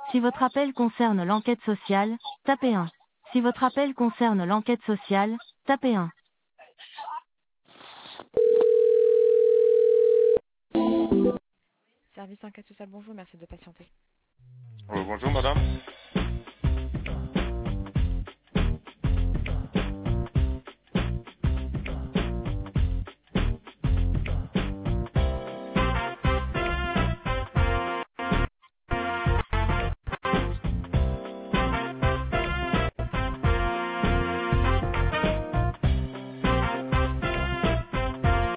Si votre appel concerne l'enquête sociale, tapez 1. Si votre appel concerne l'enquête sociale, tapez 1. Service enquête sociale, bonjour, merci de patienter. Bonjour madame.